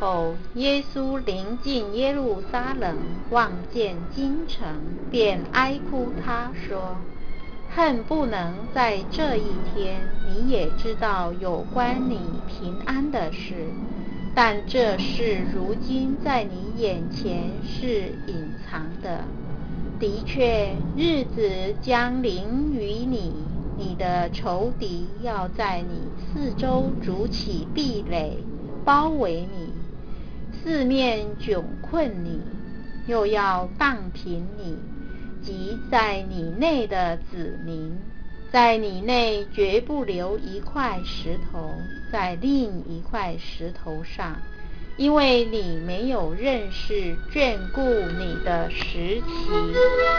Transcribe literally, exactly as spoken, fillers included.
后，耶稣临近耶路撒冷，望见京城，便哀哭他说：恨不能在这一天，你也知道有关你平安的事，但这事如今在你眼前是隐藏的。的确，日子将临于你，你的仇敌要在你四周筑起壁垒，包围你，四面窘困你，又要荡平你，即在你内的子民，在你内绝不留一块石头在另一块石头上，因为你没有认识眷顾你的时期。